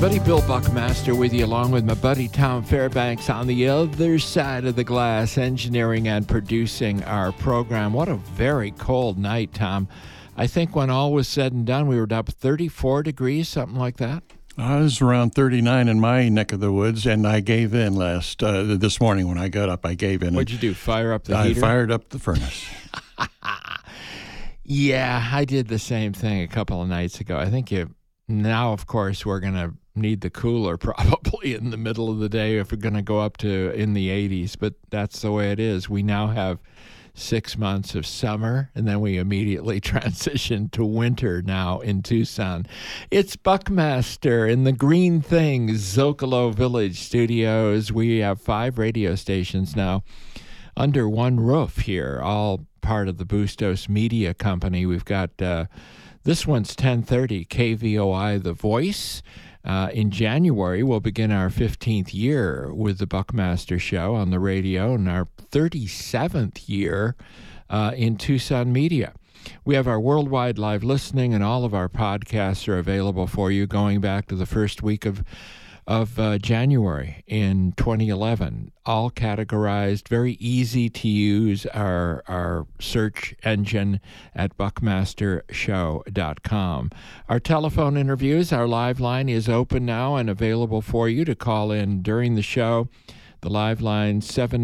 buddy Bill Buckmaster with you, along with my buddy Tom Fairbanks on the other side of the glass, engineering and producing our program. What a very cold night, Tom. I think when all was said and done, we were up 34 degrees, something like that. I was around 39 in my neck of the woods, and I gave in this morning when I got up. I gave in. What'd you do, fire up the heater? I fired up the furnace. Yeah, I did the same thing a couple of nights ago. I think now, of course, we're going to need the cooler probably in the middle of the day if we're going to go up to in the 80s, but that's the way it is. We now have 6 months of summer, and then we immediately transition to winter now in Tucson. It's Buckmaster in the Green Things Zocalo Village studios. We have 5 radio stations now under one roof here, all part of the Bustos Media Company. We've got this one's 1030 KVOI The Voice. In January, we'll begin our 15th year with the Buckmaster Show on the radio and our 37th year in Tucson Media. We have our worldwide live listening, and all of our podcasts are available for you going back to the first week of January in 2011, all categorized, very easy to use, our search engine at buckmastershow.com. Our telephone interviews, our live line is open now and available for you to call in during the show. The live line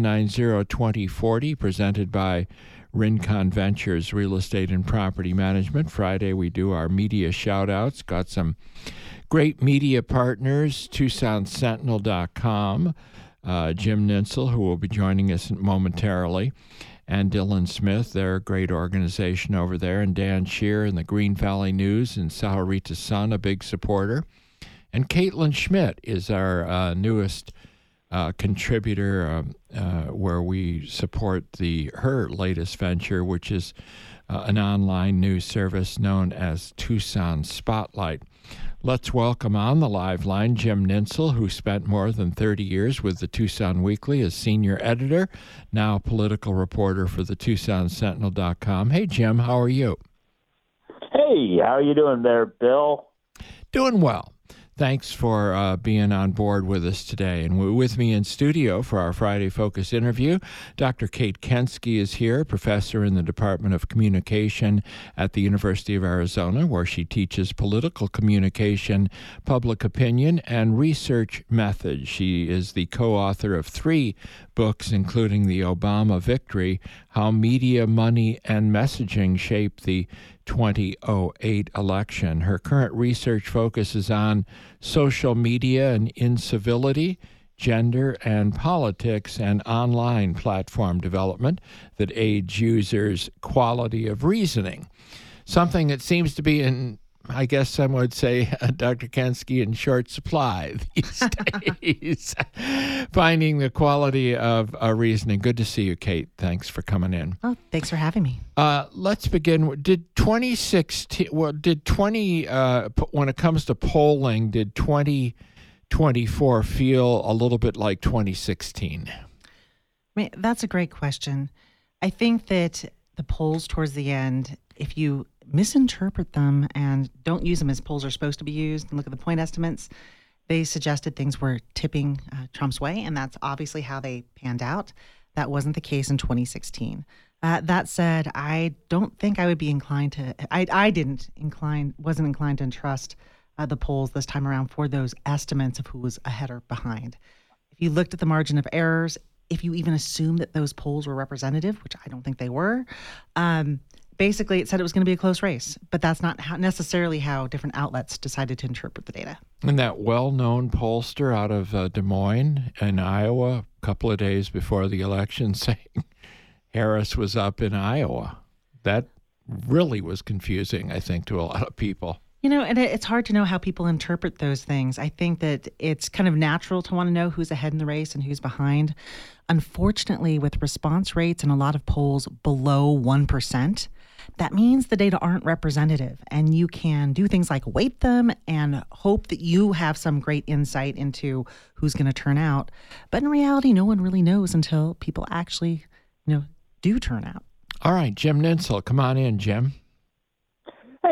790-2040, presented by Rincon Ventures Real Estate and Property Management. Friday we do our media shout-outs. Got some great media partners, TucsonSentinel.com, Jim Ninsel, who will be joining us momentarily, and Dylan Smith, they're a great organization over there, and Dan Shear in the Green Valley News and Sahuarita Sun, a big supporter. And Caitlin Schmidt is our newest contributor where we support her latest venture, which is an online news service known as Tucson Spotlight. Let's welcome on the live line Jim Ninsel, who spent more than 30 years with the Tucson Weekly as senior editor, now political reporter for the TucsonSentinel.com. Hey, Jim, how are you? Hey, how are you doing there, Bill? Doing well. Thanks for being on board with us today. And with me in studio for our Friday Focus interview, Dr. Kate Kensky is here, professor in the Department of Communication at the University of Arizona, where she teaches political communication, public opinion, and research methods. She is the co-author of 3 books, including The Obama Victory, How Media, Money, and Messaging Shaped the 2008 election. Her current research focuses on social media and incivility, gender and politics, and online platform development that aids users' quality of reasoning. Something that seems to be in, I guess some would say, Dr. Kensky, in short supply these days. Finding the quality of reasoning. Good to see you, Kate. Thanks for coming in. Oh, thanks for having me. Let's begin. Did 2016, when it comes to polling, did 2024 feel a little bit like 2016? I mean, that's a great question. I think that the polls towards the end, if you misinterpret them and don't use them as polls are supposed to be used and look at the point estimates, they suggested things were tipping Trump's way, and that's obviously how they panned out. That wasn't the case in 2016. That said, I don't think I would be inclined to, wasn't inclined to entrust the polls this time around for those estimates of who was ahead or behind. If you looked at the margin of errors, if you even assume that those polls were representative, which I don't think they were, basically it said it was going to be a close race, but that's not necessarily how different outlets decided to interpret the data. And that well-known pollster out of Des Moines in Iowa a couple of days before the election saying Harris was up in Iowa. That really was confusing, I think, to a lot of people. You know, and it's hard to know how people interpret those things. I think that it's kind of natural to want to know who's ahead in the race and who's behind. Unfortunately, with response rates in a lot of polls below 1%, that means the data aren't representative, and you can do things like weight them and hope that you have some great insight into who's going to turn out. But in reality, no one really knows until people actually, do turn out. All right, Jim Ninsel, come on in, Jim. Hey,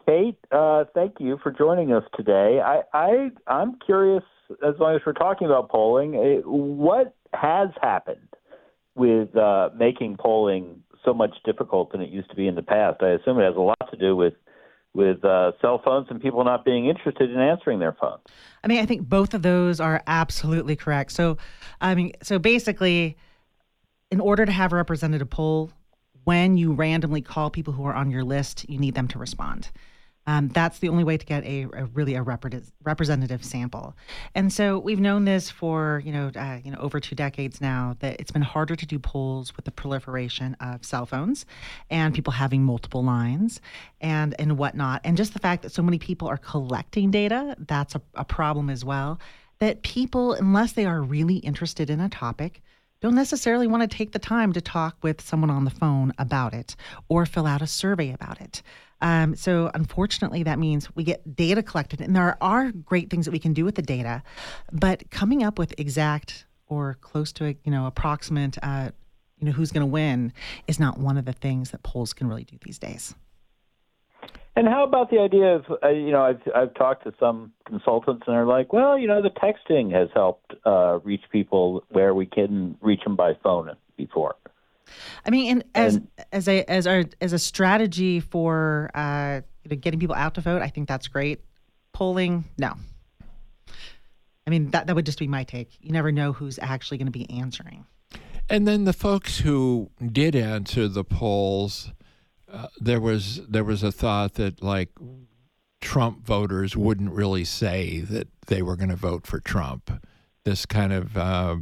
Kate, thank you for joining us today. I'm curious, as long as we're talking about polling, what has happened with making polling so much difficult than it used to be in the past? I assume it has a lot to do with cell phones and people not being interested in answering their phones. I mean, I think both of those are absolutely correct. So basically, in order to have a representative poll, when you randomly call people who are on your list, you need them to respond. That's the only way to get a representative sample. And so we've known this for over 2 decades now, that it's been harder to do polls with the proliferation of cell phones and people having multiple lines and whatnot. And just the fact that so many people are collecting data, that's a problem as well. That people, unless they are really interested in a topic, don't necessarily want to take the time to talk with someone on the phone about it or fill out a survey about it. So unfortunately, that means we get data collected, and there are great things that we can do with the data, but coming up with exact or close to approximate who's going to win is not one of the things that polls can really do these days. And how about the idea of, I've talked to some consultants and they're like, well, the texting has helped reach people where we couldn't reach them by phone before. I mean, as a strategy for getting people out to vote, I think that's great. Polling, no. I mean, that would just be my take. You never know who's actually going to be answering. And then the folks who did answer the polls, there was a thought that like Trump voters wouldn't really say that they were going to vote for Trump. This kind of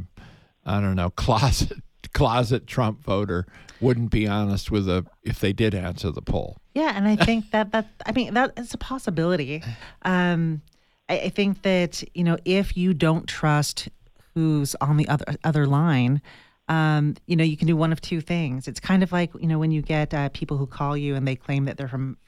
closet Trump voter wouldn't be honest if they did answer the poll. Yeah, and I think that is a possibility. I think that if you don't trust who's on the other line, you can do one of two things. It's kind of like when you get people who call you and they claim that they're from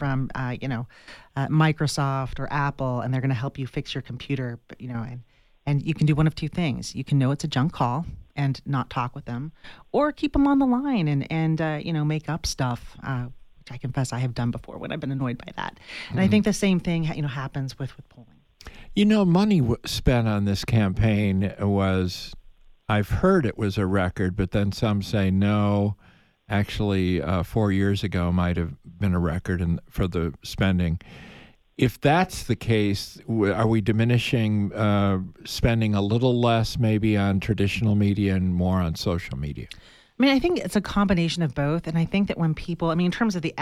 Microsoft or Apple and they're going to help you fix your computer, and you can do one of two things. You can know it's a junk call and not talk with them, or keep them on the line and make up stuff, which I confess I have done before when I've been annoyed by that. And I think the same thing happens with polling. Money spent on this campaign was, I've heard it was a record, but then some say no. Actually, 4 years ago might have been a record for the spending. If that's the case, are we diminishing spending a little less maybe on traditional media and more on social media? I mean, I think it's a combination of both. And I think that when people, in terms of the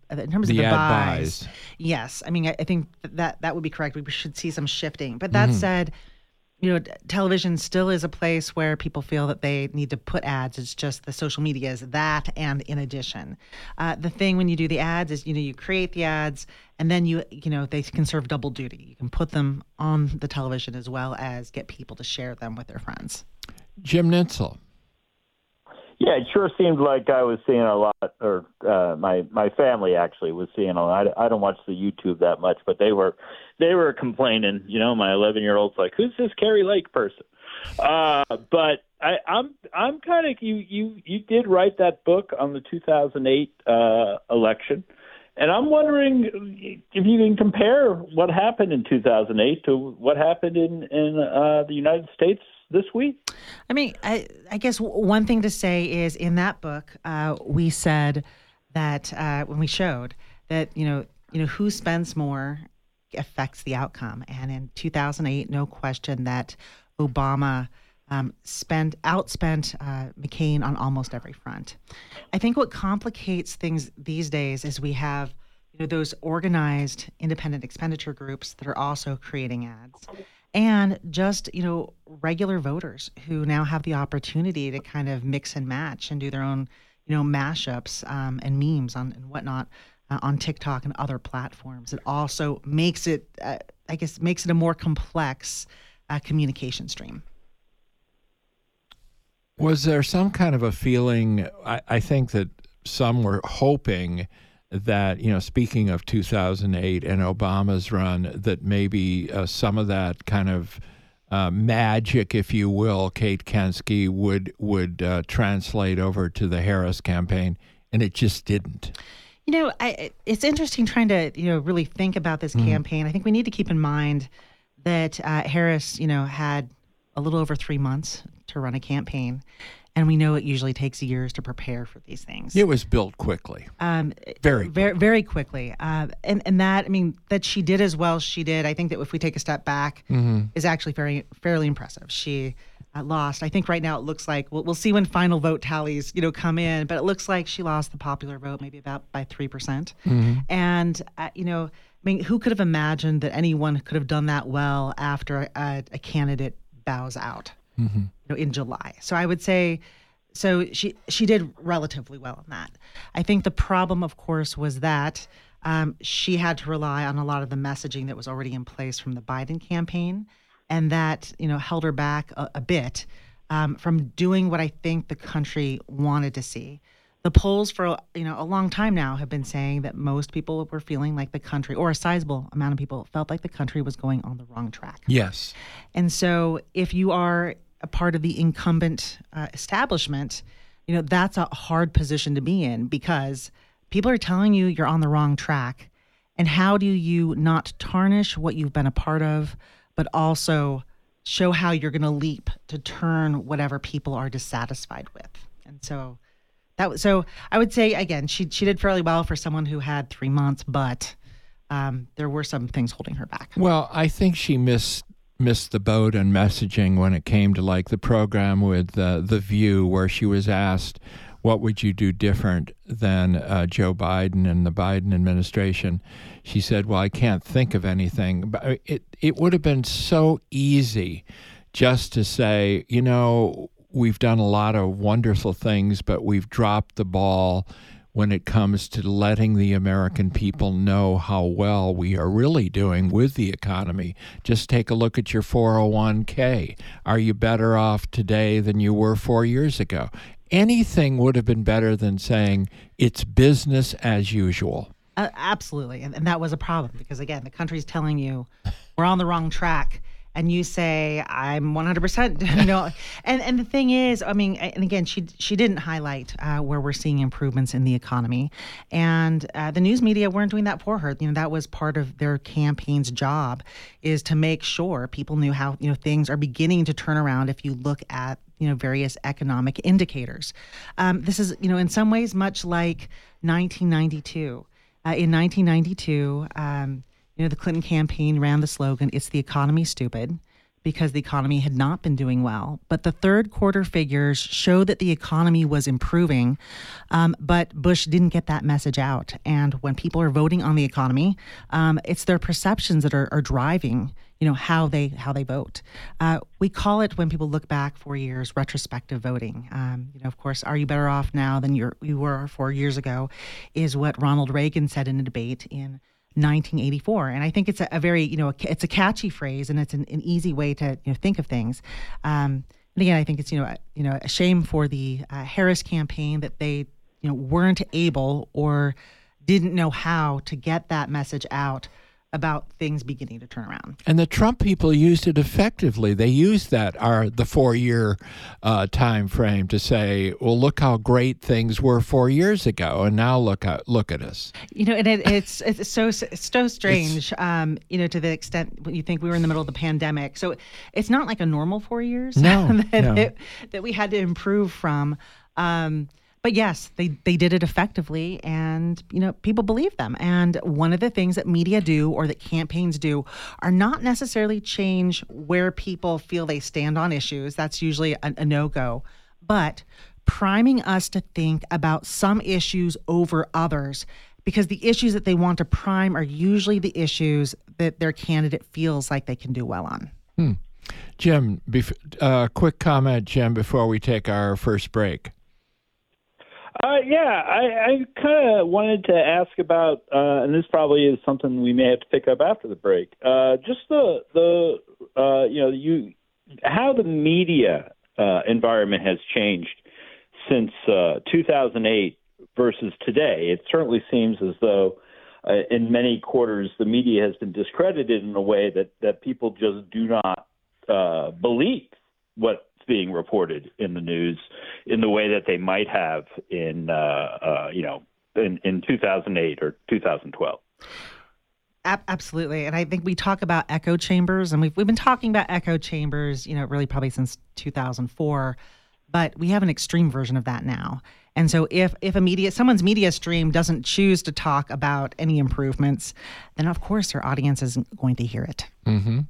buys, yes. I mean, I think that would be correct. We should see some shifting. But that said, television still is a place where people feel that they need to put ads. It's just the social media is that, and in addition, the thing when you do the ads is you create the ads, and then they can serve double duty. You can put them on the television as well as get people to share them with their friends. Jim Nitzel. Yeah, it sure seemed like I was seeing a lot, or my family actually was seeing a lot. I don't watch the YouTube that much, but they were complaining. My 11-year-old's like, "Who's this Carrie Lake person?" But I'm kind of you did write that book on the 2008 election, and I'm wondering if you can compare what happened in 2008 to what happened in the United States this week. I mean, I guess one thing to say is in that book, we said that when we showed that, who spends more affects the outcome. And in 2008, no question that Obama outspent McCain on almost every front. I think what complicates things these days is we have, those organized independent expenditure groups that are also creating ads. And just, regular voters who now have the opportunity to kind of mix and match and do their own, mashups and memes and whatnot on TikTok and other platforms. It also makes it, makes it a more complex communication stream. Was there some kind of a feeling, I think that some were hoping that, speaking of 2008 and Obama's run, that maybe some of that kind of magic, if you will, Kate Kensky would translate over to the Harris campaign, and it just didn't. It's interesting trying to, really think about this campaign. I think we need to keep in mind that Harris, had a little over 3 months to run a campaign. And we know it usually takes years to prepare for these things. It was built quickly. Very quickly. And that, that she did as well as she did, I think that if we take a step back, is actually fairly impressive. She lost. I think right now it looks like, we'll see when final vote tallies, come in, but it looks like she lost the popular vote maybe about by 3%. And, who could have imagined that anyone could have done that well after a candidate bows out? In July. So I would say, she did relatively well on that. I think the problem, of course, was that she had to rely on a lot of the messaging that was already in place from the Biden campaign, and that held her back a bit from doing what I think the country wanted to see. The polls for a long time now have been saying that most people were feeling like the country, or a sizable amount of people felt like the country was going on the wrong track. Yes. And so if you are a part of the incumbent establishment, that's a hard position to be in, because people are telling you you're on the wrong track. And how do you not tarnish what you've been a part of, but also show how you're going to leap to turn whatever people are dissatisfied with? And so I would say, again, she did fairly well for someone who had 3 months, but there were some things holding her back. Well, I think she missed the boat on messaging when it came to the program with The View, where she was asked, what would you do different than Joe Biden and the Biden administration? She said, well, I can't think of anything. But it would have been so easy just to say, we've done a lot of wonderful things, but we've dropped the ball when it comes to letting the American people know how well we are really doing with the economy. Just take a look at your 401k. Are you better off today than you were 4 years ago? Anything would have been better than saying it's business as usual. Absolutely. And that was a problem, because, again, the country's telling you we're on the wrong track. And you say, I'm 100%, and the thing is, and again, she didn't highlight where we're seeing improvements in the economy. And the news media weren't doing that for her. That was part of their campaign's job, is to make sure people knew how, things are beginning to turn around if you look at, various economic indicators. This is, in some ways, much like 1992. In 1992, the Clinton campaign ran the slogan, "It's the economy, stupid," because the economy had not been doing well. But the third quarter figures show that the economy was improving, but Bush didn't get that message out. And when people are voting on the economy, it's their perceptions that are driving, how they vote. We call it, when people look back 4 years, retrospective voting. Of course, are you better off now than you were 4 years ago, is what Ronald Reagan said in a debate in 1984. And I think it's a very, it's a catchy phrase, and it's an easy way to think of things. And again, I think it's, a shame for the Harris campaign that they, weren't able or didn't know how to get that message out about things beginning to turn around. And the Trump people used it effectively. They used the 4 year time frame to say, well, look how great things were 4 years ago, and now look at us. And it's so strange, to the extent you think we were in the middle of the pandemic. So it's not like a normal 4 years that we had to improve from. But yes, they did it effectively, and people believe them. And one of the things that media do, or that campaigns do, are not necessarily change where people feel they stand on issues. That's usually a no-go. But priming us to think about some issues over others, because the issues that they want to prime are usually the issues that their candidate feels like they can do well on. Jim, quick comment, Jim, before we take our first break. I kind of wanted to ask about, and this probably is something we may have to pick up after the break. Just how the media environment has changed since 2008 versus today. It certainly seems as though in many quarters the media has been discredited in a way that people just do not believe what's being reported in the news in the way that they might have in in 2008 or 2012. Absolutely. And I think we talk about echo chambers, and we've been talking about echo chambers, really probably since 2004, but we have an extreme version of that now. And so if someone's media stream doesn't choose to talk about any improvements, then of course their audience isn't going to hear it. Mm-hmm.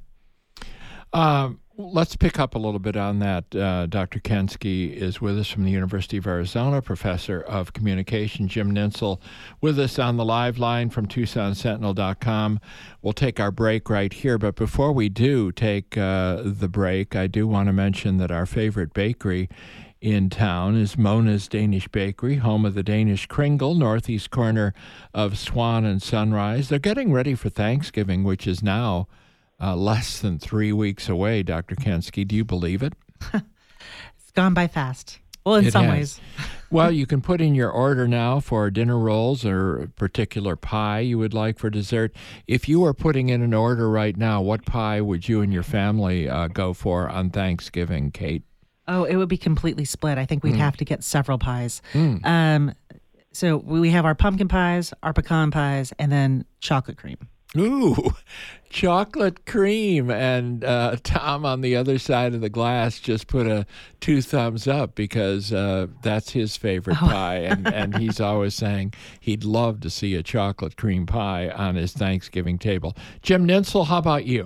Let's pick up a little bit on that. Dr. Kensky is with us from the University of Arizona, professor of communication. Jim Nintzel with us on the live line from TucsonSentinel.com. We'll take our break right here, but before we do take the break, I do want to mention that our favorite bakery in town is Mona's Danish Bakery, home of the Danish Kringle, northeast corner of Swan and Sunrise. They're getting ready for Thanksgiving, which is now less than 3 weeks away, Dr. Kensky. Do you believe it? It's gone by fast. Well, in some ways. Well, you can put in your order now for dinner rolls or a particular pie you would like for dessert. If you were putting in an order right now, what pie would you and your family go for on Thanksgiving, Kate? Oh, it would be completely split. I think we'd have to get several pies. So we have our pumpkin pies, our pecan pies, and then chocolate cream. Ooh, chocolate cream. And Tom on the other side of the glass just put 2 thumbs up because that's his favorite pie. And he's always saying he'd love to see a chocolate cream pie on his Thanksgiving table. Jim Nintzel, how about you?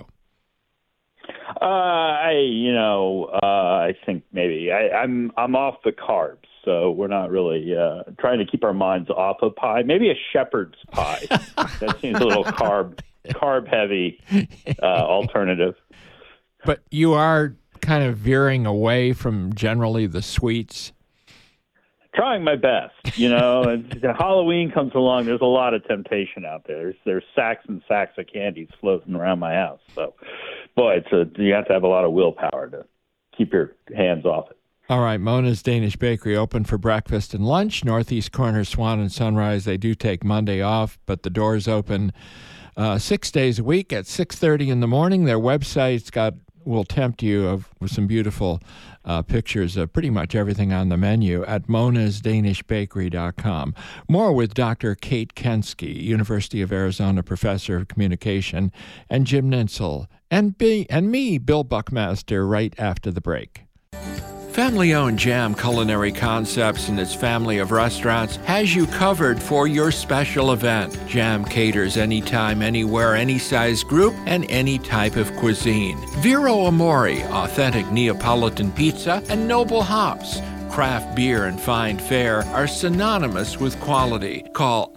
I think maybe I'm off the carbs, so we're not really trying to keep our minds off of pie. Maybe a shepherd's pie. That seems a little carb heavy alternative. But you are kind of veering away from generally the sweets. Trying my best, and Halloween comes along. There's a lot of temptation out there. There's sacks and sacks of candies floating around my house. So, boy, you have to have a lot of willpower to keep your hands off it. All right, Mona's Danish Bakery open for breakfast and lunch. Northeast corner, Swan and Sunrise. They do take Monday off, but the doors open 6 days a week at 6:30 in the morning. Their website's will tempt you with some beautiful pictures of pretty much everything on the menu at monasdanishbakery.com. More with Dr. Kate Kensky, University of Arizona professor of communication, and Jim Nintzel, and me, Bill Buckmaster, right after the break. Family-owned Jam Culinary Concepts and its family of restaurants has you covered for your special event. Jam caters anytime, anywhere, any size group, and any type of cuisine. Vero Amore, authentic Neapolitan pizza, and Noble Hops. Craft beer and fine fare are synonymous with quality. Call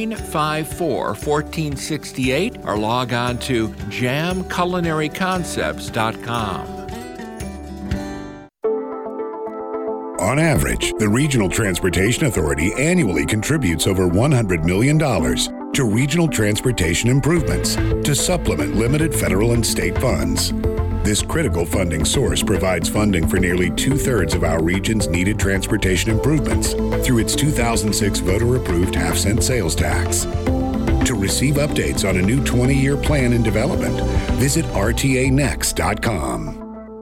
954-1468 or log on to jamculinaryconcepts.com. On average, the Regional Transportation Authority annually contributes over $100 million to regional transportation improvements to supplement limited federal and state funds. This critical funding source provides funding for nearly 2/3 of our region's needed transportation improvements through its 2006 voter-approved half-cent sales tax. To receive updates on a new 20-year plan in development, visit rtanext.com.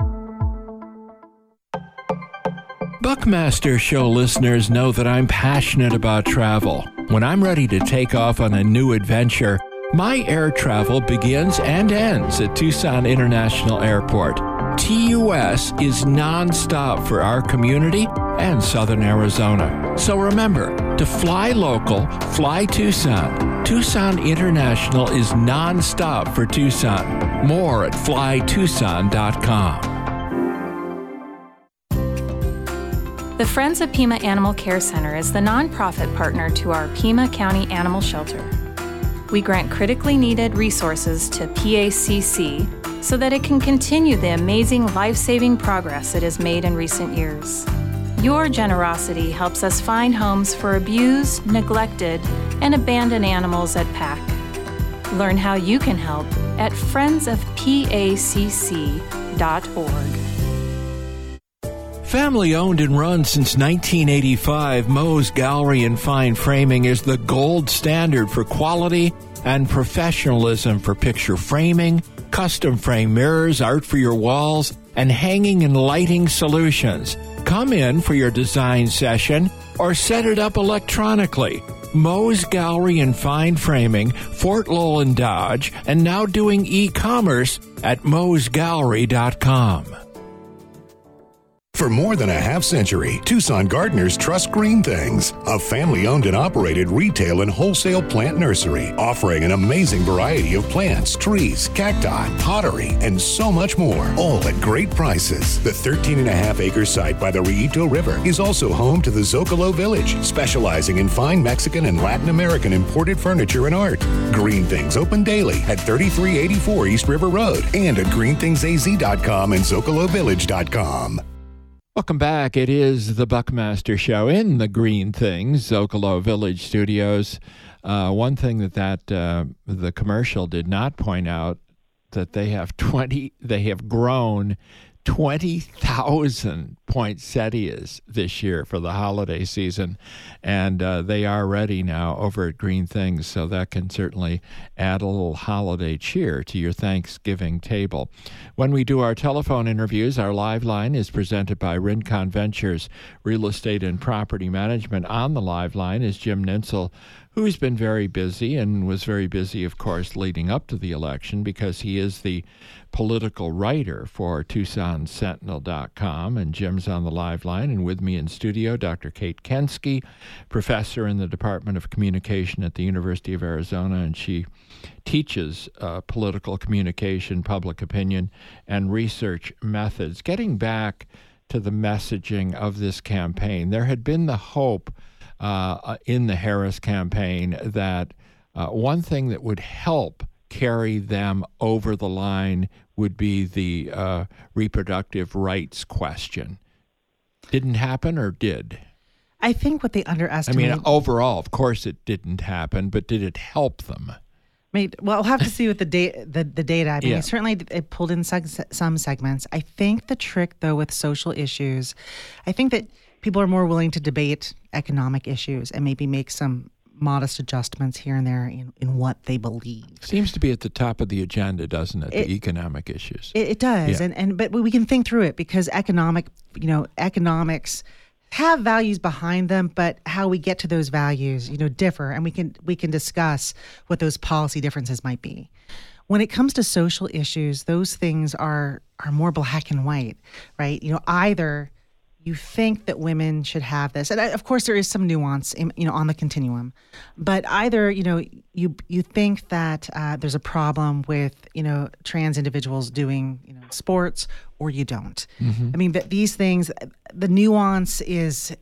Buckmaster Show listeners know that I'm passionate about travel. When I'm ready to take off on a new adventure, my air travel begins and ends at Tucson International Airport. TUS is nonstop for our community and Southern Arizona. So remember, to fly local, fly Tucson. Tucson International is nonstop for Tucson. More at flytucson.com. The Friends of Pima Animal Care Center is the nonprofit partner to our Pima County Animal Shelter. We grant critically needed resources to PACC so that it can continue the amazing life-saving progress it has made in recent years. Your generosity helps us find homes for abused, neglected, and abandoned animals at PAC. Learn how you can help at friendsofpacc.org. Family-owned and run since 1985, Moe's Gallery and Fine Framing is the gold standard for quality and professionalism for picture framing, custom frame mirrors, art for your walls, and hanging and lighting solutions. Come in for your design session or set it up electronically. Moe's Gallery and Fine Framing, Fort Lowell Dodge, and now doing e-commerce at moesgallery.com. For more than a half century, Tucson gardeners trust Green Things, a family-owned and operated retail and wholesale plant nursery, offering an amazing variety of plants, trees, cacti, pottery, and so much more, all at great prices. The 13.5-acre site by the Rillito River is also home to the Zocalo Village, specializing in fine Mexican and Latin American imported furniture and art. Green Things open daily at 3384 East River Road and at greenthingsaz.com and zocalovillage.com. Welcome back. It is the Buckmaster Show in the Green Things, Zocalo Village Studios. One thing that the commercial did not point out, that they have grown 20,000 poinsettias this year for the holiday season, and they are ready now over at Green Things, so that can certainly add a little holiday cheer to your Thanksgiving table. When we do our telephone interviews, our live line is presented by Rincon Ventures Real Estate and Property Management. On the live line is Jim Nintzel, who's been very busy and was very busy, of course, leading up to the election, because he is the political writer for TucsonSentinel.com. And Jim's on the live line, and with me in studio, Dr. Kate Kensky, professor in the Department of Communication at the University of Arizona, and she teaches political communication, public opinion, and research methods. Getting back to the messaging of this campaign, there had been the hope in the Harris campaign that one thing that would help carry them over the line would be the reproductive rights question. Didn't happen, or did? I think what they underestimate... I mean, overall, of course it didn't happen, but did it help them? Well, I'll have to see with the data. I mean, certainly it pulled in some segments. I think the trick, though, with social issues, I think that people are more willing to debate economic issues and maybe make some modest adjustments here and there in what they believe. Seems to be at the top of the agenda, doesn't it? The economic issues. It does, yeah. But we can think through it, because economics have values behind them, but how we get to those values, differ, and we can discuss what those policy differences might be. When it comes to social issues, those things are more black and white, right? Either you think that women should have this, and of course there is some nuance, on the continuum, but either you think that there's a problem with trans individuals doing sports, or you don't. Mm-hmm. I mean, these things, the nuance is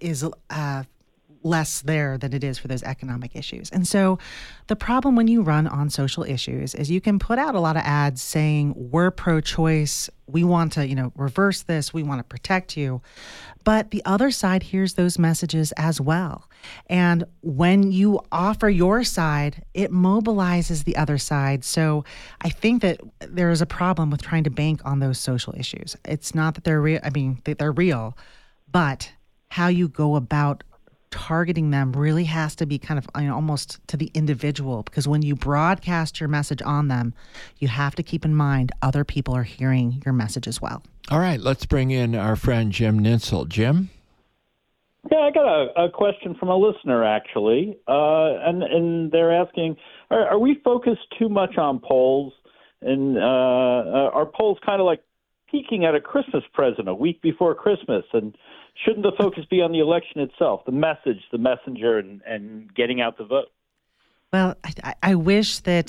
less there than it is for those economic issues. And so the problem when you run on social issues is you can put out a lot of ads saying, we're pro-choice, we want to, reverse this, we want to protect you. But the other side hears those messages as well. And when you offer your side, it mobilizes the other side. So I think that there is a problem with trying to bank on those social issues. It's not that they're real. I mean, they're real, but how you go about targeting them really has to be kind of almost to the individual, because when you broadcast your message on them, you have to keep in mind other people are hearing your message as well. All right, let's bring in our friend Jim Nintzel. Jim? Yeah, I got a question from a listener, actually, and they're asking, are we focused too much on polls, and are polls kind of like peeking at a Christmas present a week before Christmas, and shouldn't the focus be on the election itself, the message, the messenger, and getting out the vote? Well, I wish that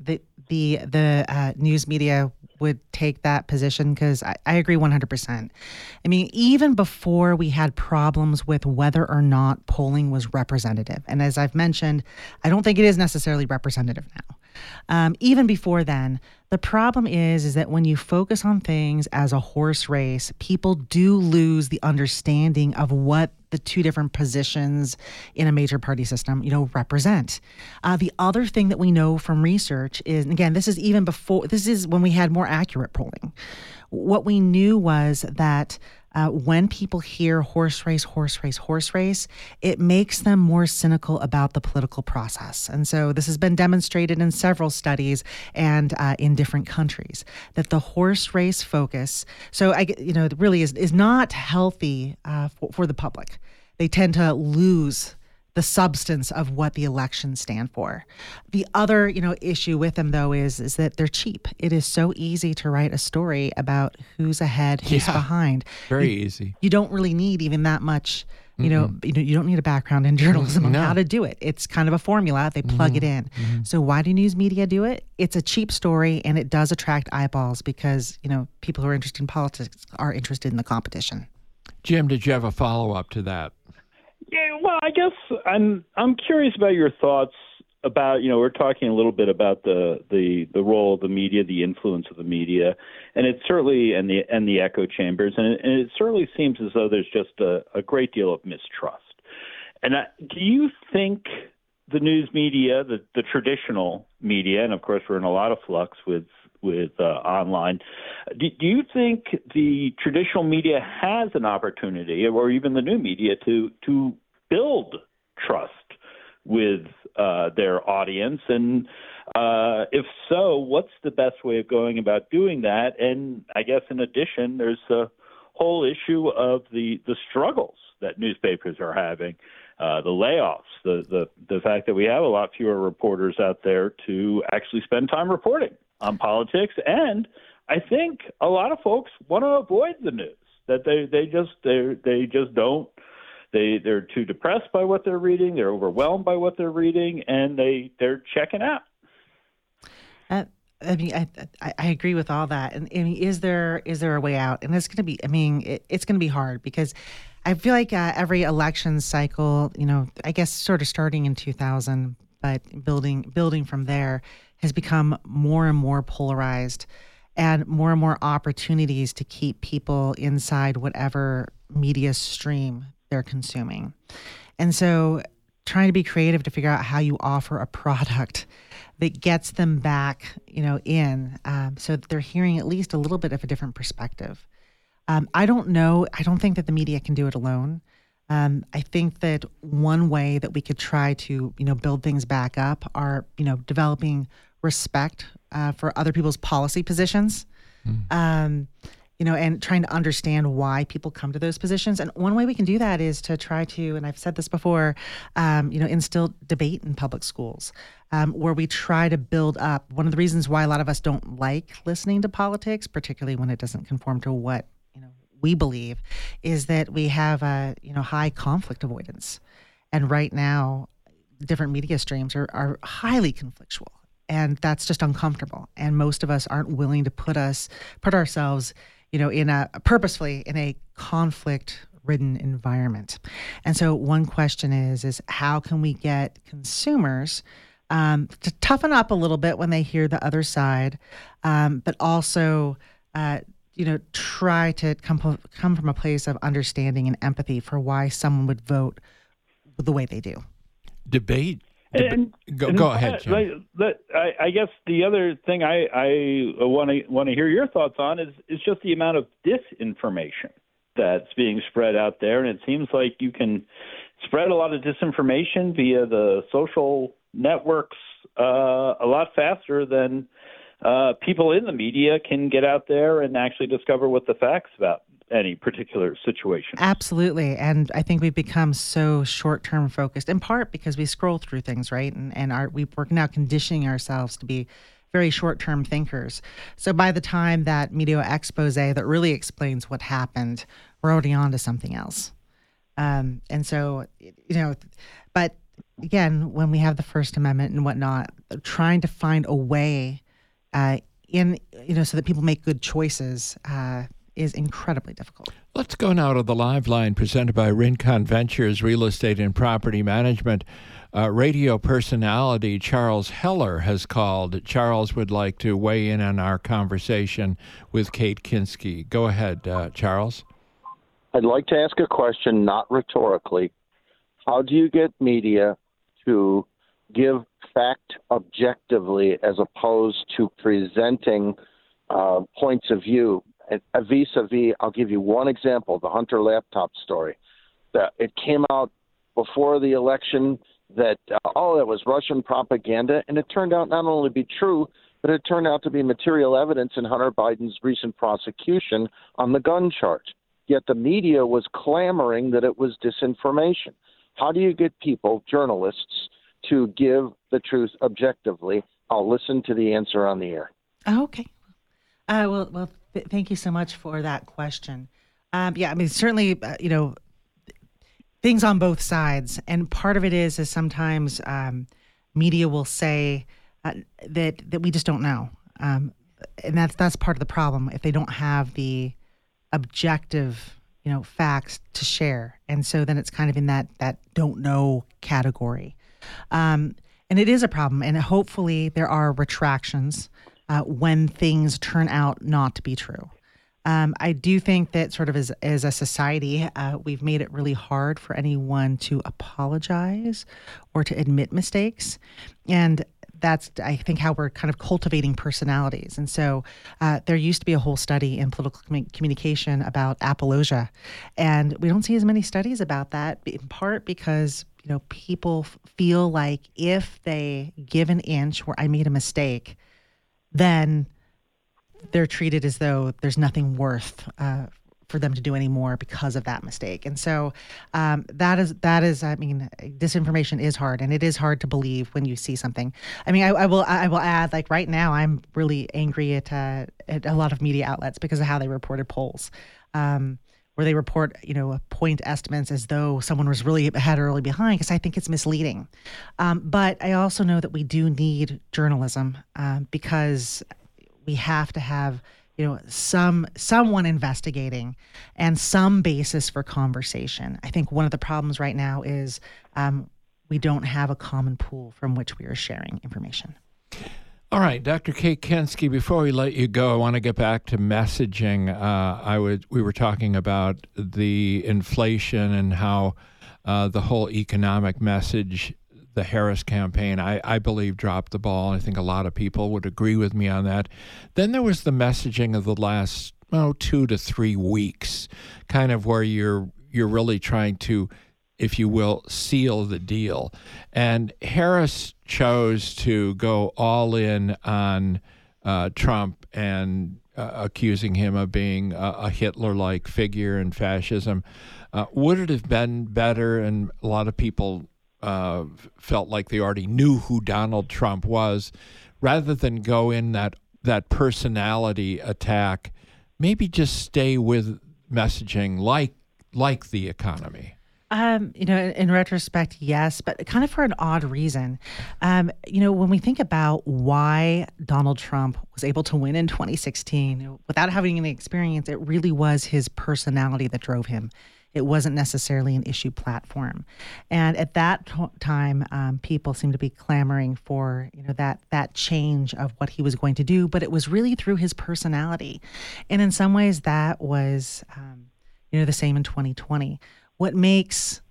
the news media would take that position, because I agree 100%. I mean, even before we had problems with whether or not polling was representative, and as I've mentioned, I don't think it is necessarily representative now. Even before then, the problem is that when you focus on things as a horse race, people do lose the understanding of what the two different positions in a major party system, represent. The other thing that we know from research is, and again, this is when we had more accurate polling. What we knew was that when people hear horse race, it makes them more cynical about the political process. And so this has been demonstrated in several studies and in different countries, that the horse race focus, really is not healthy for the public. They tend to lose the substance of what the elections stand for. The other, issue with them though is that they're cheap. It is so easy to write a story about who's ahead, who's behind. Very easy. You don't really need even that much. You don't need a background in journalism on how to do it. It's kind of a formula. They plug it in. So why do news media do it? It's a cheap story, and it does attract eyeballs because, people who are interested in politics are interested in the competition. Jim, did you have a follow-up to that? Yeah, well, I guess I'm curious about your thoughts about, we're talking a little bit about the role of the media, the influence of the media, and it's certainly and the echo chambers, and it certainly seems as though there's just a great deal of mistrust. And do you think the news media, the traditional media, and of course we're in a lot of flux with online, do you think the traditional media has an opportunity, or even the new media, to build trust with their audience? And if so, what's the best way of going about doing that? And I guess in addition, there's the whole issue of the struggles that newspapers are having, the layoffs, the fact that we have a lot fewer reporters out there to actually spend time reporting on politics. And I think a lot of folks want to avoid the news, that they just don't. They're too depressed by what they're reading. They're overwhelmed by what they're reading, and they're checking out. I agree with all that. And is there a way out? And it's going to be. It's going to be hard because I feel like every election cycle, I guess sort of starting in 2000, but building from there, has become more and more polarized, and more opportunities to keep people inside whatever media stream they're consuming. And so trying to be creative to figure out how you offer a product that gets them back, so that they're hearing at least a little bit of a different perspective. I don't know. I don't think that the media can do it alone. I think that one way that we could try to, build things back up are, developing respect for other people's policy positions. And trying to understand why people come to those positions. And one way we can do that is to try to, and I've said this before, instill debate in public schools, where we try to build up. One of the reasons why a lot of us don't like listening to politics, particularly when it doesn't conform to what we believe, is that we have high conflict avoidance. And right now, different media streams are highly conflictual. And that's just uncomfortable. And most of us aren't willing to put ourselves purposefully in a conflict-ridden environment. And so one question is how can we get consumers to toughen up a little bit when they hear the other side, but also, try to come from a place of understanding and empathy for why someone would vote the way they do. Debate. Go ahead, Jim. I guess the other thing I want to hear your thoughts on is just the amount of disinformation that's being spread out there, and it seems like you can spread a lot of disinformation via the social networks a lot faster than people in the media can get out there and actually discover what the facts about any particular situation. Absolutely. And I think we've become so short-term focused, in part because we scroll through things, right? And we're now conditioning ourselves to be very short-term thinkers. So by the time that media expose that really explains what happened, we're already on to something else. And so, but again, when we have the First Amendment and whatnot, trying to find a way so that people make good choices is incredibly difficult. Let's go now to the live line presented by Rincon Ventures Real Estate and Property Management. Radio personality Charles Heller has called. Charles would like to weigh in on our conversation with Kate Kinsky. Go ahead, Charles. I'd like to ask a question, not rhetorically. How do you get media to give fact objectively as opposed to presenting points of view? Vis-a-vis, I'll give you one example, the Hunter laptop story. It came out before the election that, that was Russian propaganda, and it turned out not only to be true, but it turned out to be material evidence in Hunter Biden's recent prosecution on the gun charge. Yet the media was clamoring that it was disinformation. How do you get people, journalists, to give the truth objectively? I'll listen to the answer on the air. Okay. Thank you so much for that question. Yeah, I mean, certainly, things on both sides. And part of it is sometimes media will say that we just don't know. And that's part of the problem if they don't have the objective, facts to share. And so then it's kind of in that don't know category. And it is a problem. And hopefully there are retractions when things turn out not to be true. I do think that sort of as a society, we've made it really hard for anyone to apologize or to admit mistakes. And that's, I think, how we're kind of cultivating personalities. And so there used to be a whole study in political communication about apologia. And we don't see as many studies about that, in part because, people feel like if they give an inch where I made a mistake, then they're treated as though there's nothing worth for them to do anymore because of that mistake. And so that is, disinformation is hard, and it is hard to believe when you see something. I mean, I will add, like right now, I'm really angry at a lot of media outlets because of how they reported polls, where they report, point estimates as though someone was really ahead or really behind, because I think it's misleading. But I also know that we do need journalism because we have to have, someone investigating and some basis for conversation. I think one of the problems right now is we don't have a common pool from which we are sharing information. All right, Dr. Kate Kensky, before we let you go, I want to get back to messaging. We were talking about the inflation and how the whole economic message, the Harris campaign, I believe, dropped the ball. I think a lot of people would agree with me on that. Then there was the messaging of the last 2 to 3 weeks, kind of where you're really trying to, if you will, seal the deal. And Harris chose to go all in on Trump and accusing him of being a Hitler-like figure in fascism. Would it have been better, and a lot of people felt like they already knew who Donald Trump was, rather than go in that personality attack, maybe just stay with messaging like the economy? In retrospect, yes, but kind of for an odd reason. When we think about why Donald Trump was able to win in 2016 without having any experience, it really was his personality that drove him. It wasn't necessarily an issue platform. And at that time, people seemed to be clamoring for, that change of what he was going to do, but it was really through his personality. And in some ways that was, the same in 2020. What makes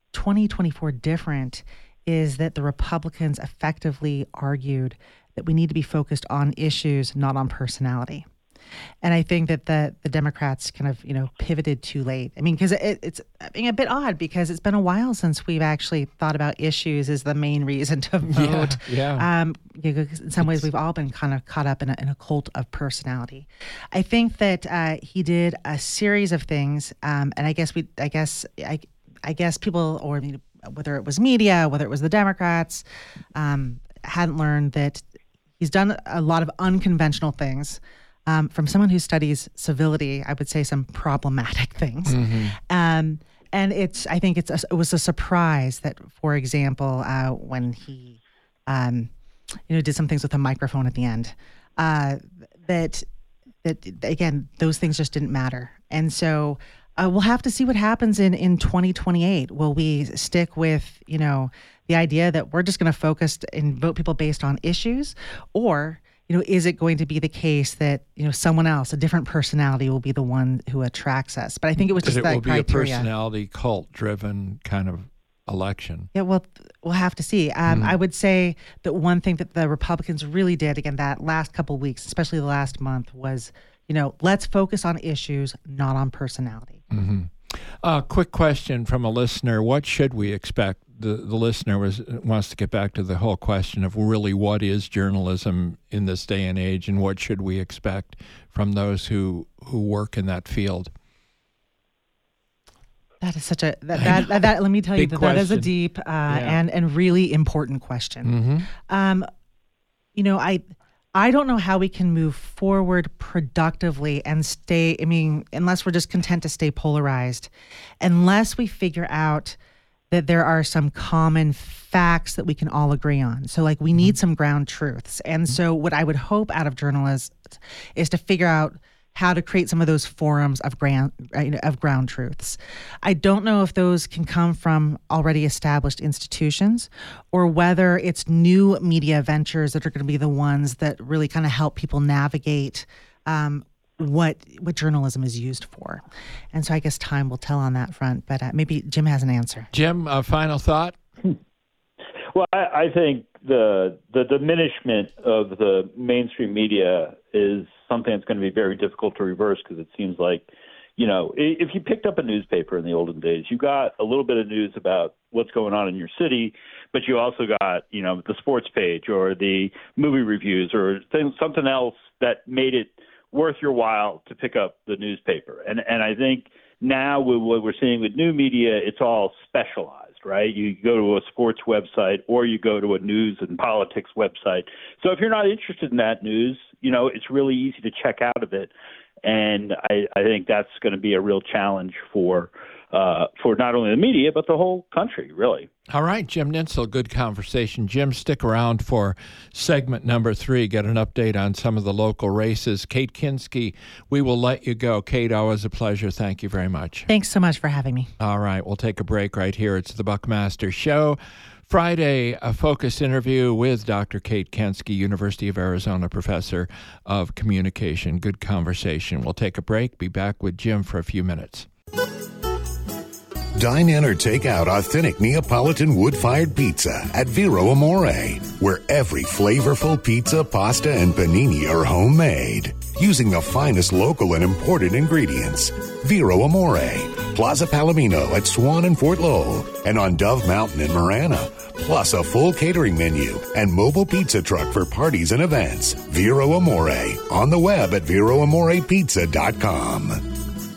2024 different is that the Republicans effectively argued that we need to be focused on issues, not on personality. And I think that the Democrats kind of, pivoted too late. I mean, because it's being a bit odd because it's been a while since we've actually thought about issues as the main reason to vote. Yeah. In some ways, we've all been kind of caught up in a cult of personality. I think that he did a series of things, and I guess people, or whether it was media, whether it was the Democrats, hadn't learned that he's done a lot of unconventional things. From someone who studies civility, I would say some problematic things. Mm-hmm. And I think it was a surprise that, for example, when he, did some things with a microphone at the end, that again, those things just didn't matter. And so we'll have to see what happens in 2028. Will we stick with, the idea that we're just going to focus and vote people based on issues, or is it going to be the case that, someone else, a different personality, will be the one who attracts us? But I think it was just that criteria. It will be a personality cult-driven kind of election. Yeah, well, we'll have to see. I would say that one thing that the Republicans really did, again, that last couple of weeks, especially the last month, was, let's focus on issues, not on personality. Mm-hmm. Quick question from a listener. What should we expect? The listener wants to get back to the whole question of really what is journalism in this day and age, and what should we expect from those who work in that field? That is such a that let me tell you Big that is a question. deep and really important question. I don't know how we can move forward productively and stay, unless we're just content to stay polarized, unless we figure out that there are some common facts that we can all agree on. So we need some ground truths. And so what I would hope out of journalists is to figure out how to create some of those forums of ground truths. I don't know if those can come from already established institutions or whether it's new media ventures that are going to be the ones that really kind of help people navigate what journalism is used for. And so I guess time will tell on that front, but maybe Jim has an answer. Jim, a final thought? Well, I think the diminishment of the mainstream media is something that's going to be very difficult to reverse, because it seems like, if you picked up a newspaper in the olden days, you got a little bit of news about what's going on in your city, but you also got, the sports page or the movie reviews or something else that made it worth your while to pick up the newspaper. And I think now with what we're seeing with new media, it's all specialized. Right? You go to a sports website or you go to a news and politics website. So if you're not interested in that news, it's really easy to check out of it. And I think that's going to be a real challenge for not only the media, but the whole country, really. All right, Jim Nintzel, good conversation. Jim, stick around for segment number 3, get an update on some of the local races. Kate Kinsky, we will let you go. Kate, always a pleasure. Thank you very much. Thanks so much for having me. All right, we'll take a break right here. It's the Buckmaster Show. Friday, a focus interview with Dr. Kate Kinsky, University of Arizona professor of communication. Good conversation. We'll take a break, be back with Jim for a few minutes. Dine in or take out authentic Neapolitan wood-fired pizza at Vero Amore, where every flavorful pizza, pasta, and panini are homemade, using the finest local and imported ingredients. Vero Amore, Plaza Palomino at Swan and Fort Lowell, and on Dove Mountain in Marana, plus a full catering menu and mobile pizza truck for parties and events. Vero Amore, on the web at VeroAmorePizza.com.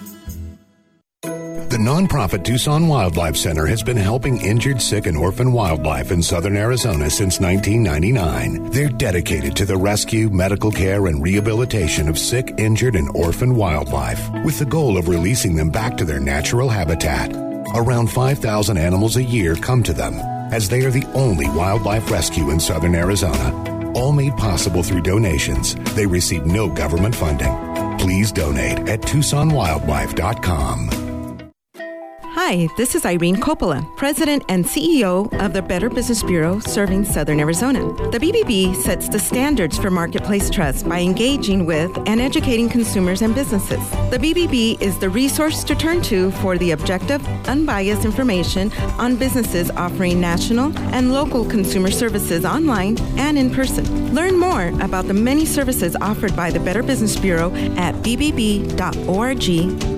The nonprofit Tucson Wildlife Center has been helping injured, sick, and orphan wildlife in southern Arizona since 1999. They're dedicated to the rescue, medical care, and rehabilitation of sick, injured, and orphan wildlife, with the goal of releasing them back to their natural habitat. Around 5,000 animals a year come to them, as they are the only wildlife rescue in southern Arizona. All made possible through donations. They receive no government funding. Please donate at TucsonWildlife.com. Hi, this is Irene Coppola, President and CEO of the Better Business Bureau serving Southern Arizona. The BBB sets the standards for marketplace trust by engaging with and educating consumers and businesses. The BBB is the resource to turn to for the objective, unbiased information on businesses offering national and local consumer services online and in person. Learn more about the many services offered by the Better Business Bureau at bbb.org.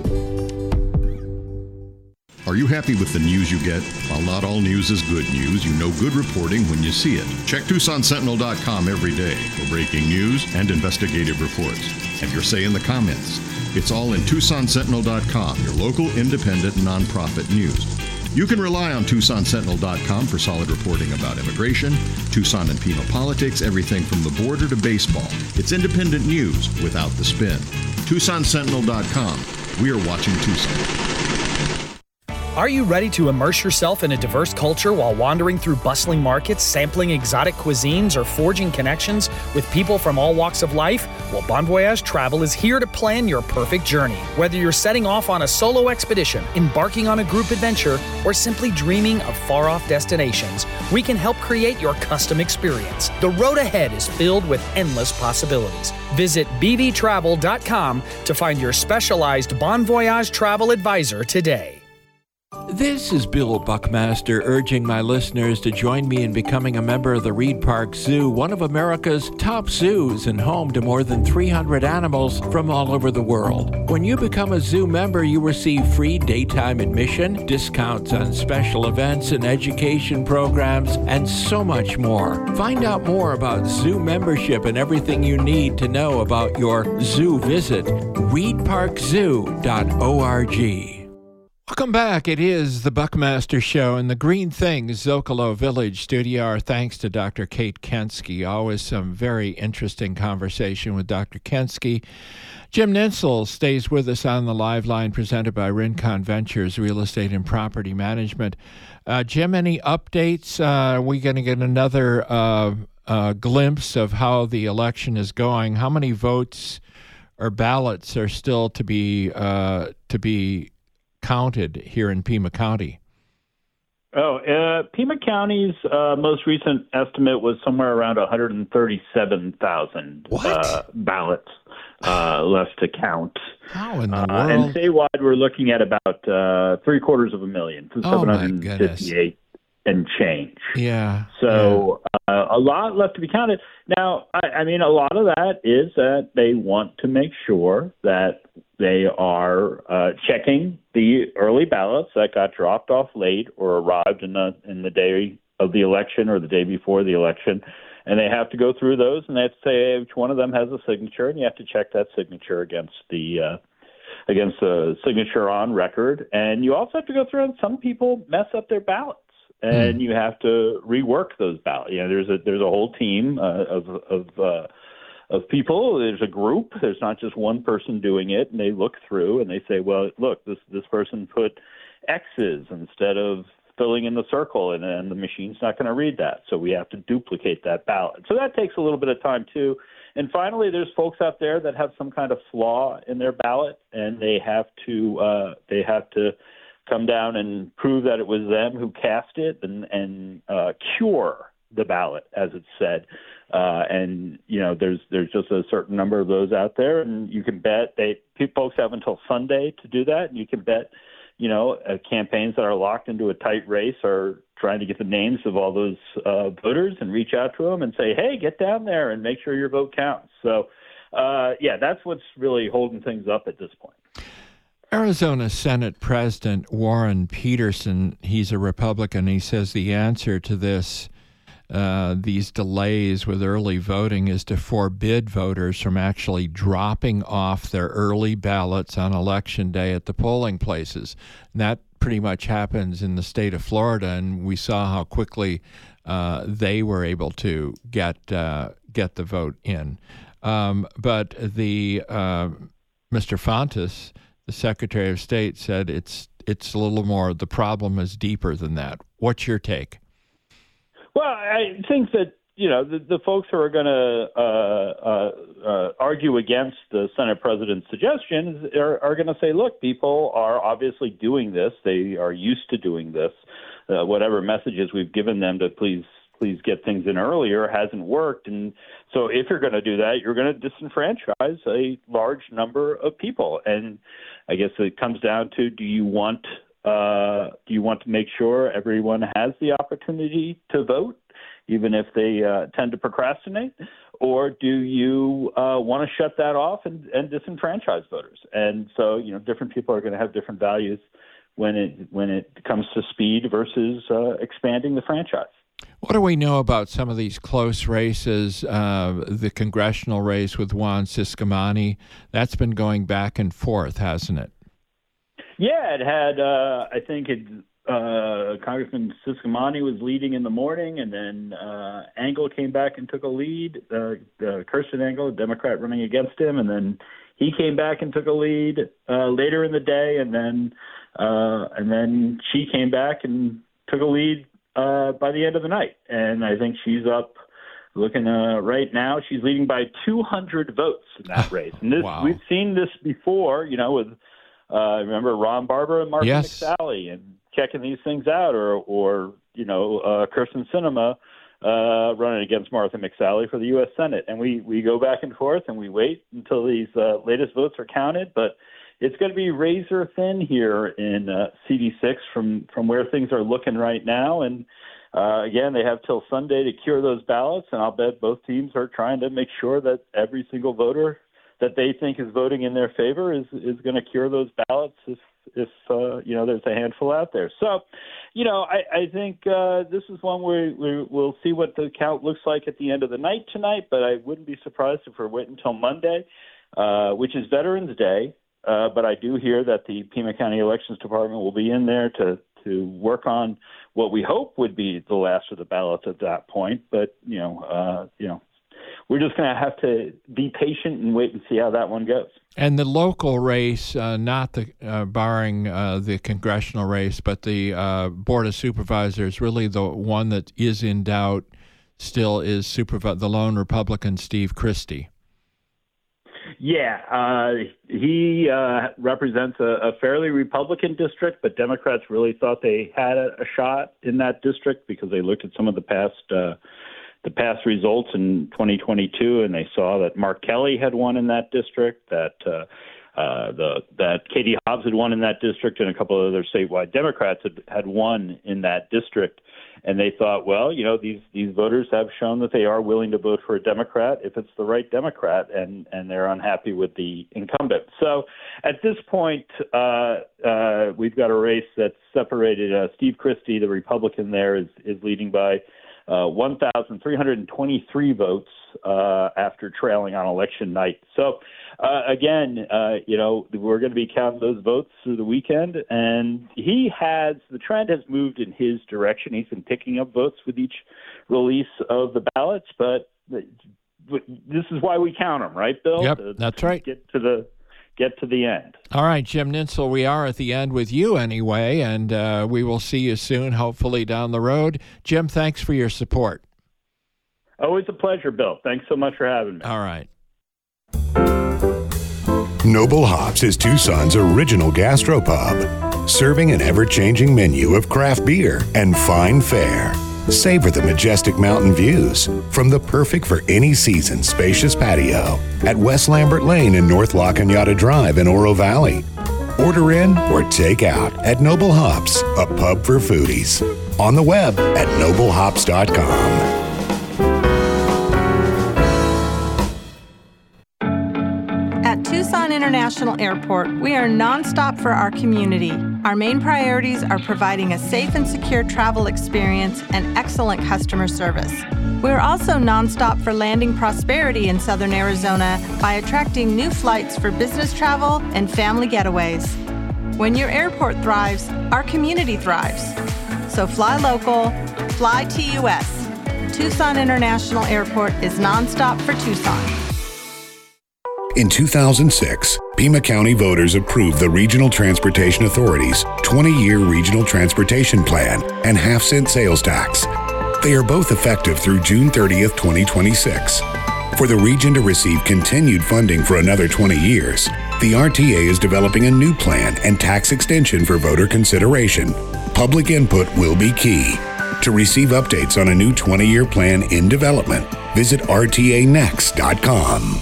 Are you happy with the news you get? While not all news is good news, you know good reporting when you see it. Check TucsonSentinel.com every day for breaking news and investigative reports. Have your say in the comments. It's all in TucsonSentinel.com, your local independent nonprofit news. You can rely on TucsonSentinel.com for solid reporting about immigration, Tucson and Pima politics, everything from the border to baseball. It's independent news without the spin. TucsonSentinel.com. We are watching Tucson. Are you ready to immerse yourself in a diverse culture while wandering through bustling markets, sampling exotic cuisines, or forging connections with people from all walks of life? Well, Bon Voyage Travel is here to plan your perfect journey. Whether you're setting off on a solo expedition, embarking on a group adventure, or simply dreaming of far-off destinations, we can help create your custom experience. The road ahead is filled with endless possibilities. Visit bbtravel.com to find your specialized Bon Voyage travel advisor today. This is Bill Buckmaster urging my listeners to join me in becoming a member of the Reed Park Zoo, one of America's top zoos and home to more than 300 animals from all over the world. When you become a zoo member, you receive free daytime admission, discounts on special events and education programs, and so much more. Find out more about zoo membership and everything you need to know about your zoo visit. ReedParkZoo.org. Welcome back. It is the Buckmaster Show in the Green Things Zocalo Village studio. Our thanks to Dr. Kate Kensky. Always some very interesting conversation with Dr. Kensky. Jim Nensel stays with us on the live line presented by Rincon Ventures, Real Estate and Property Management. Jim, any updates? Are we going to get another glimpse of how the election is going? How many votes or ballots are still to be counted here in Pima County? Pima County's most recent estimate was somewhere around 137,000 ballots left to count. How in the world? And statewide, we're looking at about 750,000, so 758 and change. Yeah. So a lot left to be counted. Now, I mean, a lot of that is that they want to make sure that they are checking the early ballots that got dropped off late or arrived in the day of the election or the day before the election, and they have to go through those, and they have to say which one of them has a signature, and you have to check that signature against the signature on record. And you also have to go through, and some people mess up their ballots, and you have to rework those ballots. You know, there's a whole team of people. There's a group. There's not just one person doing it, and they look through and they say, well, look, this person put X's instead of filling in the circle, and the machine's not going to read that. So we have to duplicate that ballot. So that takes a little bit of time too. And finally, there's folks out there that have some kind of flaw in their ballot, and they have to come down and prove that it was them who cast it and cure the ballot, as it's said. And you know, there's just a certain number of those out there, and you can bet folks have until Sunday to do that. And you can bet, you know, campaigns that are locked into a tight race are trying to get the names of all those voters and reach out to them and say, hey, get down there and make sure your vote counts. So, that's what's really holding things up at this point. Arizona Senate President Warren Peterson, he's a Republican. He says the answer to these delays with early voting is to forbid voters from actually dropping off their early ballots on Election Day at the polling places. And that pretty much happens in the state of Florida, and we saw how quickly they were able to get the vote in. But Mr. Fontes, the Secretary of State, said it's a little more, the problem is deeper than that. What's your take? Well, I think that, you know, the folks who are going to argue against the Senate president's suggestions are going to say, look, people are obviously doing this. They are used to doing this. Whatever messages we've given them to please get things in earlier hasn't worked. And so if you're going to do that, you're going to disenfranchise a large number of people. And I guess it comes down to, do you want to make sure everyone has the opportunity to vote, even if they tend to procrastinate? Or do you want to shut that off and disenfranchise voters? And so, you know, different people are going to have different values when it comes to speed versus expanding the franchise. What do we know about some of these close races? The congressional race with Juan Ciscomani, that's been going back and forth, hasn't it? Yeah, it had, I think Congressman Ciscomani was leading in the morning, and then Engel came back and took a lead, Kirsten Engel, a Democrat running against him, and then he came back and took a lead later in the day, and then she came back and took a lead by the end of the night. And I think she's up, looking right now, she's leading by 200 votes in that race. And this, wow. We've seen this before, you know, with remember Ron Barber and Mark McSally and checking these things out, or you know, Kirsten Sinema running against Martha McSally for the U.S. Senate. And we go back and forth, and we wait until these latest votes are counted. But it's going to be razor thin here in CD6 from where things are looking right now. And again, they have till Sunday to cure those ballots, and I'll bet both teams are trying to make sure that every single voter that they think is voting in their favor is going to cure those ballots if you know, there's a handful out there. So, you know, I think this is one where we'll see what the count looks like at the end of the night tonight, but I wouldn't be surprised if we're waiting until Monday, which is Veterans Day. but I do hear that the Pima County Elections Department will be in there to work on what we hope would be the last of the ballots at that point. But we're just going to have to be patient and wait and see how that one goes. And the local race, not the barring the congressional race, but the Board of Supervisors, really the one that is in doubt still is the lone Republican Steve Christie. Yeah, he represents a fairly Republican district, but Democrats really thought they had a shot in that district because they looked at some of the past results in 2022, and they saw that Mark Kelly had won in that district, that Katie Hobbs had won in that district, and a couple of other statewide Democrats had won in that district. And they thought, well, these voters have shown that they are willing to vote for a Democrat if it's the right Democrat, and they're unhappy with the incumbent. So at this point, we've got a race that's separated. Steve Christie, the Republican there, is leading by 1,323 votes after trailing on election night. So, again, we're going to be counting those votes through the weekend, and the trend has moved in his direction. He's been picking up votes with each release of the ballots, but this is why we count them, right, Bill? Yep, that's right. Get to the end. All right, Jim Nintzel, we are at the end with you anyway, and we will see you soon, hopefully down the road. Jim, thanks for your support. Always a pleasure, Bill. Thanks so much for having me. All right. Noble Hops is Tucson's original gastropub, serving an ever-changing menu of craft beer and fine fare. Savor the majestic mountain views from the perfect for any season spacious patio at West Lambert Lane and North La Cañada Drive in Oro Valley. Order in or take out at Noble Hops, a pub for foodies. On the web at noblehops.com. At Tucson International Airport, we are nonstop for our community. Our main priorities are providing a safe and secure travel experience and excellent customer service. We're also nonstop for landing prosperity in Southern Arizona by attracting new flights for business travel and family getaways. When your airport thrives, our community thrives. So fly local, fly TUS. Tucson International Airport is nonstop for Tucson. In 2006, Pima County voters approved the Regional Transportation Authority's 20-year Regional Transportation Plan and half-cent sales tax. They are both effective through June 30th, 2026. For the region to receive continued funding for another 20 years, the RTA is developing a new plan and tax extension for voter consideration. Public input will be key. To receive updates on a new 20-year plan in development, visit rtanext.com.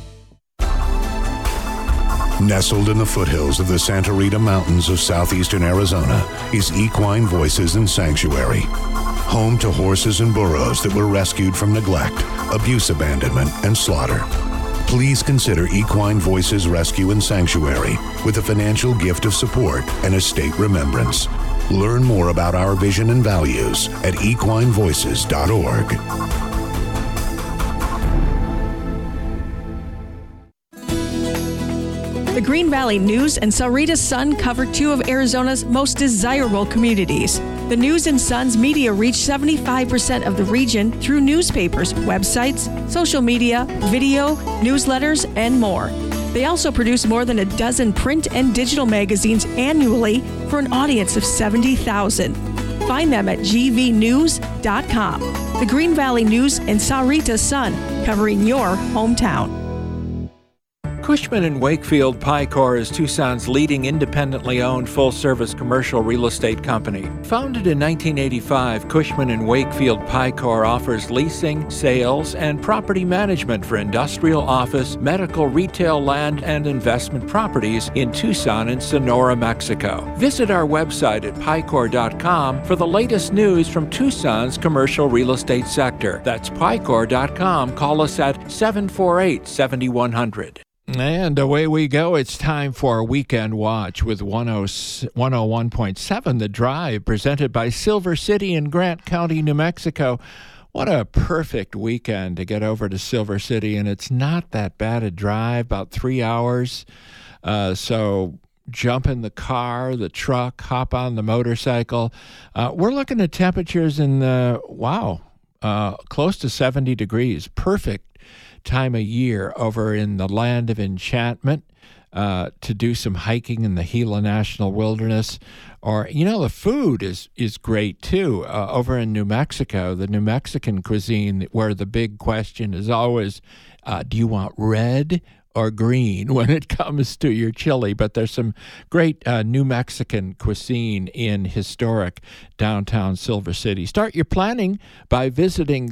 Nestled in the foothills of the Santa Rita Mountains of southeastern Arizona is Equine Voices and Sanctuary, home to horses and burros that were rescued from neglect, abuse, abandonment, and slaughter. Please consider Equine Voices Rescue and Sanctuary with a financial gift of support and estate remembrance. Learn more about our vision and values at equinevoices.org. The Green Valley News and Sahuarita Sun cover two of Arizona's most desirable communities. The News and Sun's media reach 75% of the region through newspapers, websites, social media, video, newsletters, and more. They also produce more than a dozen print and digital magazines annually for an audience of 70,000. Find them at gvnews.com. The Green Valley News and Sahuarita Sun, covering your hometown. Cushman & Wakefield Picor is Tucson's leading independently owned full-service commercial real estate company. Founded in 1985, Cushman & Wakefield Picor offers leasing, sales, and property management for industrial, office, medical, retail, land, and investment properties in Tucson and Sonora, Mexico. Visit our website at picor.com for the latest news from Tucson's commercial real estate sector. That's picor.com. Call us at 748-7100. And away we go. It's time for a Weekend Watch with 101.7 The Drive, presented by Silver City in Grant County, New Mexico. What a perfect weekend to get over to Silver City, and it's not that bad a drive, about 3 hours. So jump in the car, the truck, hop on the motorcycle. We're looking at temperatures in the, close to 70 degrees. Perfect time of year over in the Land of Enchantment to do some hiking in the Gila National Wilderness. Or, the food is great, too. Over in New Mexico, the New Mexican cuisine, where the big question is always, do you want red or green when it comes to your chili? But there's some great New Mexican cuisine in historic downtown Silver City. Start your planning by visiting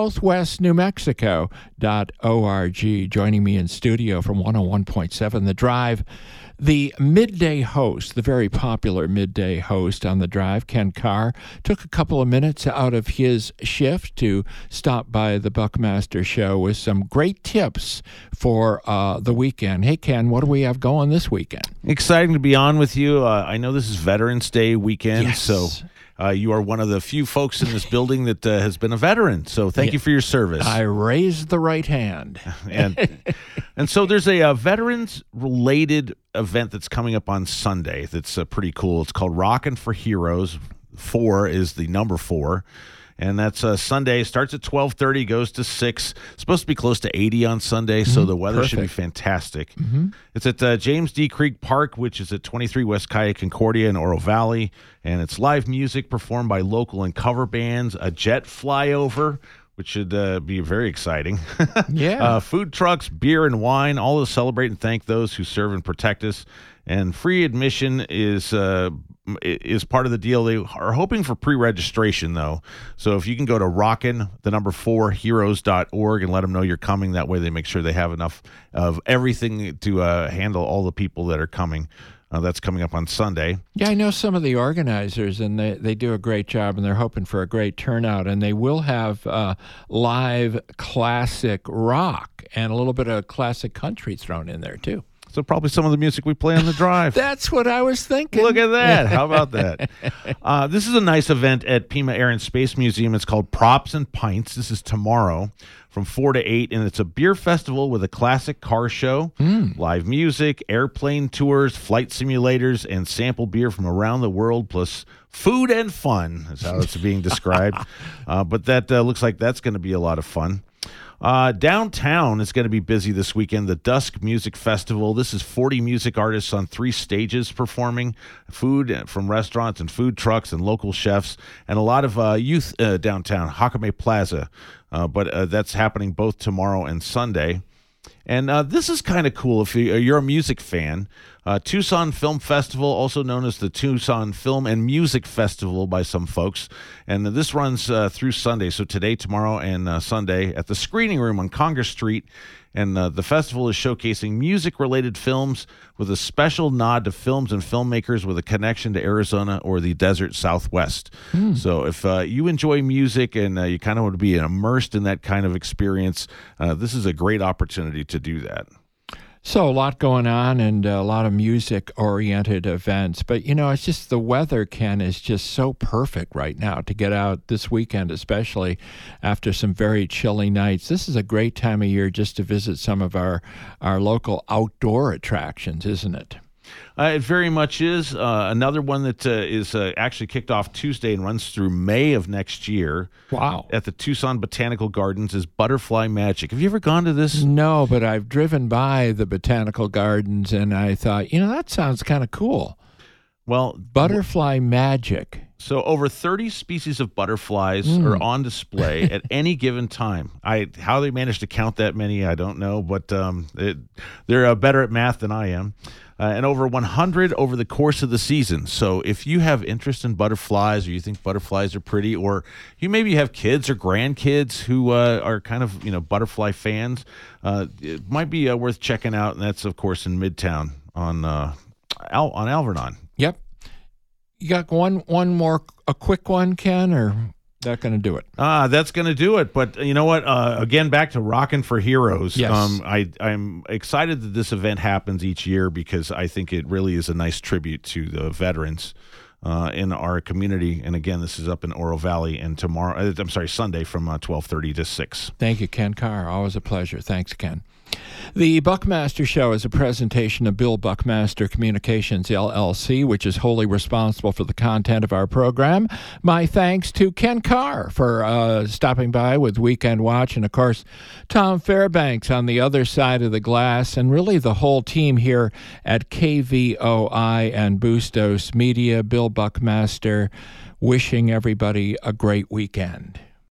southwestnewmexico.org. Joining me in studio from 101.7 The Drive, the midday host, the very popular midday host on The Drive, Ken Carr, took a couple of minutes out of his shift to stop by the Buckmaster Show with some great tips for the weekend. Hey, Ken, what do we have going this weekend? Exciting to be on with you. I know this is Veterans Day weekend, yes. So you are one of the few folks in this building that has been a veteran. So thank you for your service. I raised the right hand. And so there's a veterans-related event that's coming up on Sunday that's pretty cool. It's called Rockin' for Heroes. 4 is the number 4. And that's Sunday. Starts at 12:30, goes to 6. It's supposed to be close to 80 on Sunday, so the weather should be fantastic. It's at James D. Creek Park, which is at 23 West Calle Concordia in Oro Valley. And it's live music performed by local and cover bands, a jet flyover, which should be very exciting. Food trucks, beer and wine, all to celebrate and thank those who serve and protect us. And free admission is part of the deal. They are hoping for pre-registration, though. So if you can go to rockin4heroes.org and let them know you're coming, that way they make sure they have enough of everything to handle all the people that are coming. That's coming up on Sunday. Yeah, I know some of the organizers, and they do a great job, and they're hoping for a great turnout. And they will have live classic rock and a little bit of classic country thrown in there, too. So probably some of the music we play on the drive. That's what I was thinking. Look at that. How about that? This is a nice event at Pima Air and Space Museum. It's called Props and Pints. This is tomorrow from 4 to 8, and it's a beer festival with a classic car show, live music, airplane tours, flight simulators, and sample beer from around the world, plus food and fun is how it's being described. But that looks like that's going to be a lot of fun. Downtown is going to be busy this weekend. The Dusk Music Festival. This is 40 music artists on 3 stages performing. Food from restaurants and food trucks and local chefs. And a lot of youth downtown, Hakame Plaza. But that's happening both tomorrow and Sunday. And this is kind of cool if you're a music fan. Tucson Film Festival, also known as the Tucson Film and Music Festival by some folks. And this runs through Sunday, so today, tomorrow, and Sunday at the Screening Room on Congress Street. And the festival is showcasing music-related films with a special nod to films and filmmakers with a connection to Arizona or the desert Southwest. So if you enjoy music and you kind of want to be immersed in that kind of experience, this is a great opportunity to do that. So a lot going on and a lot of music-oriented events. But, it's just the weather, Ken, is just so perfect right now to get out this weekend, especially after some very chilly nights. This is a great time of year just to visit some of our local outdoor attractions, isn't it? It very much is. Another one that is actually kicked off Tuesday and runs through May of next year. Wow. At the Tucson Botanical Gardens is Butterfly Magic. Have you ever gone to this? No, but I've driven by the Botanical Gardens and I thought, that sounds kind of cool. Well, Butterfly Magic. So over 30 species of butterflies are on display at any given time. How they managed to count that many, I don't know, but they're better at math than I am. And over 100 over the course of the season. So if you have interest in butterflies or you think butterflies are pretty, or you maybe have kids or grandkids who are kind of butterfly fans, it might be worth checking out. And that's, of course, in Midtown on Alvernon. Yep. You got one more, a quick one, Ken, or that going to do it? That's going to do it. But you know what? Again, back to Rockin' for Heroes. Yes. I'm excited that this event happens each year because I think it really is a nice tribute to the veterans in our community. And again, this is up in Oro Valley, and Sunday from 12:30 to 6. Thank you, Ken Carr. Always a pleasure. Thanks, Ken. The Buckmaster Show is a presentation of Bill Buckmaster Communications, LLC, which is wholly responsible for the content of our program. My thanks to Ken Carr for stopping by with Weekend Watch, and, of course, Tom Fairbanks on the other side of the glass, and really the whole team here at KVOI and Bustos Media. Bill Buckmaster wishing everybody a great weekend.